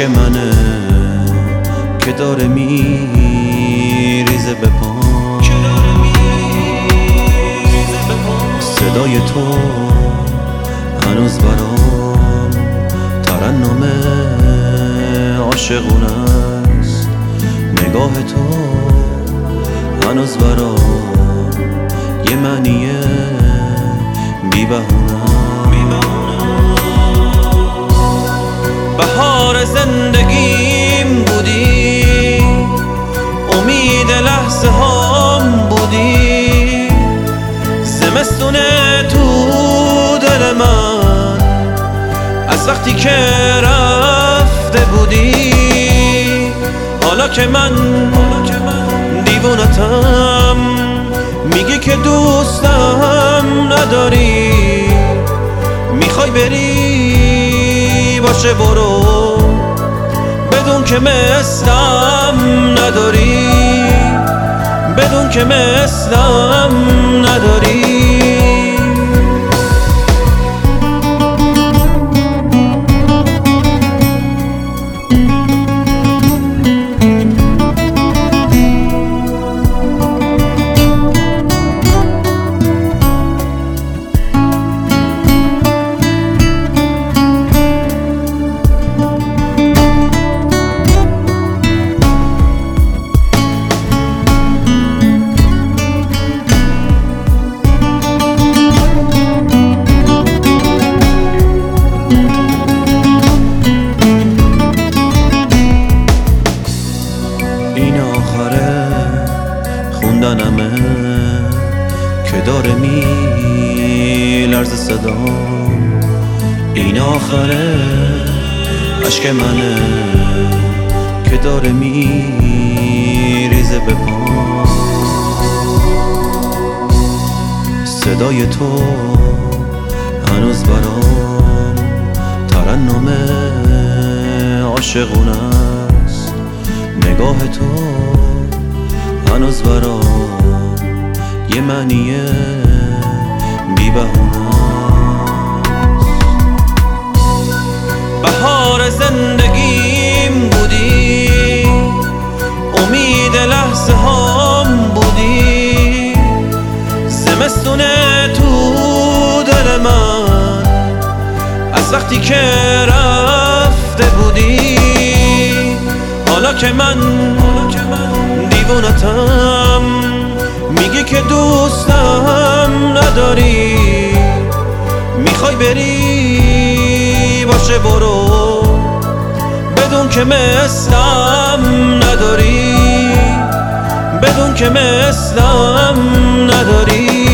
منه که داره میریزه به پام، صدای تو هنوز برام ترنم عاشقونه است، نگاه تو هنوز برام یه معنی بی بهونه. بهار زندگیم بودی، امید لحظه هام بودی، زمستون تو دل من از وقتی که رفته بودی. حالا که من دیوونتم، میگی که دوستم نداری، میخوای بری باشه برو، بدون که مثلم نداری، بدون که مثلم نداری. این آخره خوندنمه که داره میلرزه صدام، این آخره عشق منه که داره میریزه به پام، صدای تو هنوز برام ترنم عاشقونه است، نگاه تو هنوز برام یه معنی بی بهونه است. بهار زندگیم بودی، امید لحظه هام بودی، زمستون تو دل من از وقتی که رفته بودی. حالا که من دیوونتم، میگی که دوستم نداری، میخوای بری باشه برو، بدون که مثلم نداری، بدون که مثلم نداری.